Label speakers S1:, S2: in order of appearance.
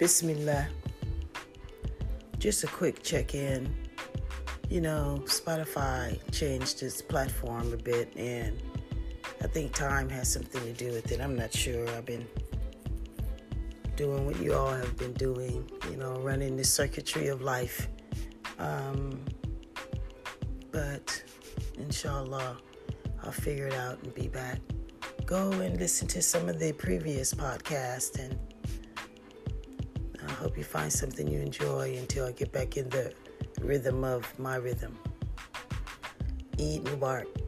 S1: Bismillah. Just a quick check-in. Spotify changed its platform a bit, and I think time has something to do with it. I'm not sure. I've been doing what you all have been doing, running the circuitry of life. But inshallah, I'll figure it out and be back. Go and listen to some of the previous podcasts, and I hope you find something you enjoy until I get back in the rhythm of my rhythm. Eid Mubarak.